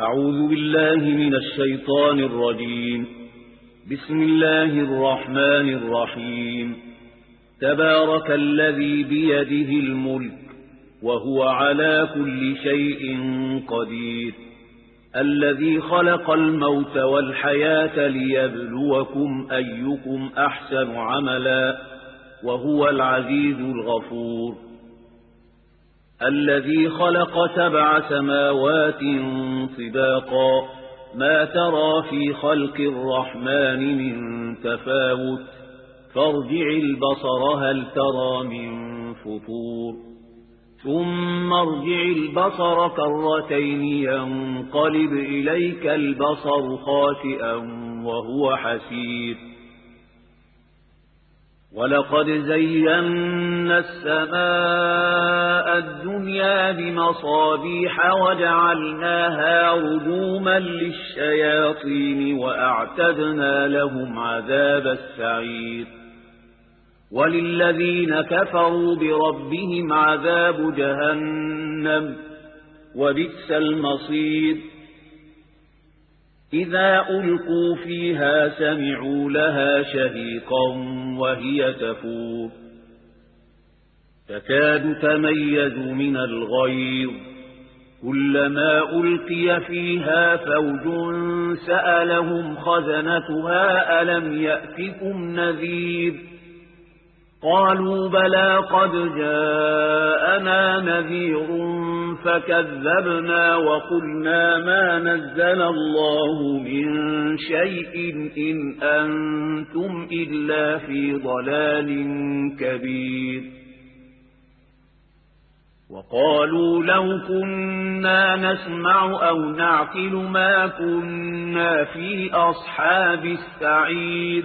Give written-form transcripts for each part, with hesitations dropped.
أعوذ بالله من الشيطان الرجيم. بسم الله الرحمن الرحيم. تبارك الذي بيده الملك وهو على كل شيء قدير، الذي خلق الموت والحياة ليبلوكم أيكم أحسن عملا وهو العزيز الغفور. الذي خلق 7 سماوات طباقا، ما ترى في خلق الرحمن من تفاوت، فارجع البصر هل ترى من فطور، ثم ارجع البصر كرتين ينقلب إليك البصر خاسئا وهو حسير. ولقد زينا السماء الدنيا بمصابيح وجعلناها رجوما للشياطين وأعتدنا لهم عذاب السعير. وللذين كفروا بربهم عذاب جهنم وبئس المصير. إذا ألقوا فيها سمعوا لها شهيقا وهي تفور، تكاد تميز من الغيظ، كلما ألقي فيها فوج سألهم خزنتها ألم يأتكم نذير، قالوا بلى قد جاءنا نذير فكذبنا وقلنا ما نزل الله من شيء إن أنتم إلا في ضلال كبير. وقالوا لو كنا نسمع أو نعقل ما كنا في أصحاب السعير،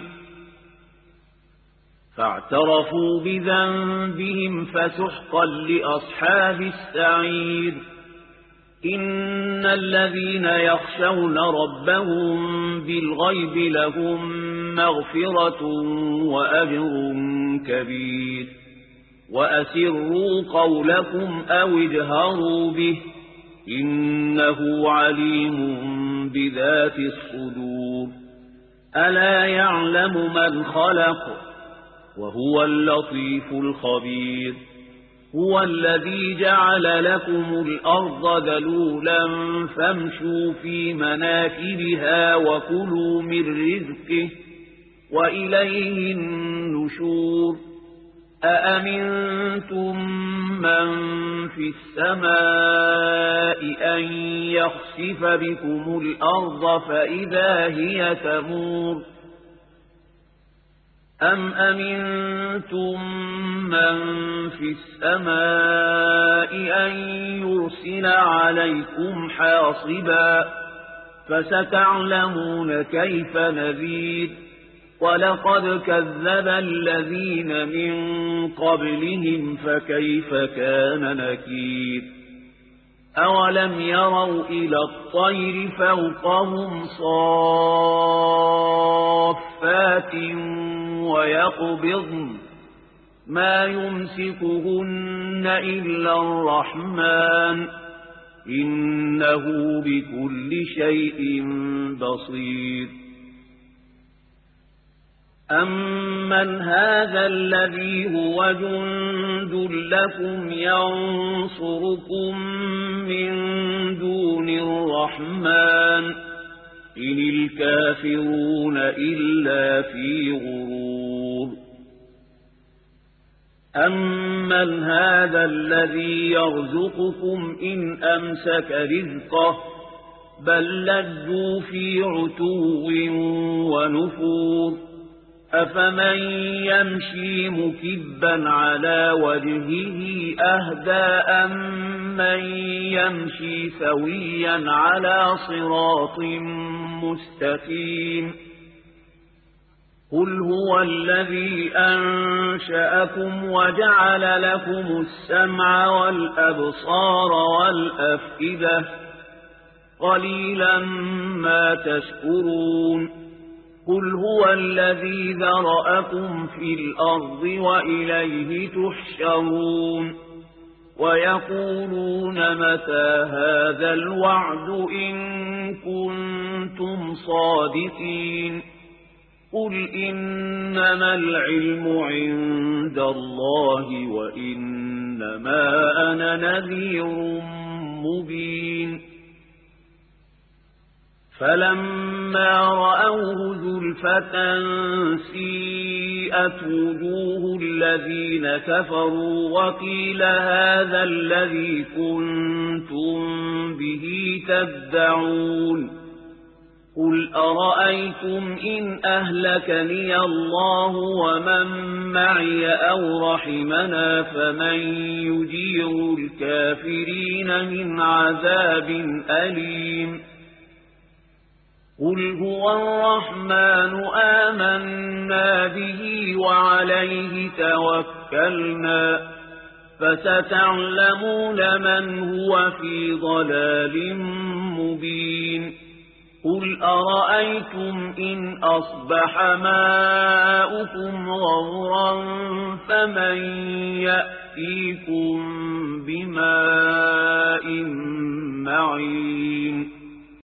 فاعترفوا بذنبهم فسحقا لأصحاب السعير. إن الذين يخشون ربهم بالغيب لهم مغفرة وأجر كبير. وأسروا قولكم أو اجهروا به، إنه عليم بذات الصدور. ألا يعلم من خلق وهو اللطيف الخبير. هو الذي جعل لكم الأرض ذلولا فامشوا في مناكبها وكلوا من رزقه وإليه النشور. أأمنتم من في السماء أن يخسف بكم الأرض فإذا هي تمور، أم أمنتم من في السماء أن يرسل عليكم حاصبا، فستعلمون كيف نذير. ولقد كذب الذين من قبلهم فكيف كان نكير. أولم يروا إلى الطير فوقهم صافات ويقبضن ما يمسكهن إلا الرحمن، إنه بكل شيء بصير. أمن هذا الذي هو جند لكم ينصركم من دون الرحمن، إن الكافرون إلا في غرور. أمن هذا الذي يرزقكم إن أمسك رزقه، بل لجوا في عتو ونفور. أفمن يمشي مكبا على وجهه أهدى أمن يمشي سويا على صراط مستقيم. قل هو الذي أنشأكم وجعل لكم السمع والأبصار والأفئدة، قليلا ما تشكرون. قل هو الذي ذرأكم في الأرض وإليه تحشرون. ويقولون متى هذا الوعد إن كنتم صادقين قل إنما العلم عند الله وإنما أنا نذير مبين فلما رأوه زلفة سيئت وجوه الذين كفروا وقيل هذا الذي كنتم به تدعون قل أرأيتم إن أهلكني الله ومن معي أو رحمنا فمن يجير الكافرين من عذاب أليم قل هو الرحمن آمنا به وعليه توكلنا فستعلمون من هو في ضلال مبين قل أرأيتم إن أصبح ماؤكم غورا فمن يأتيكم بماء معين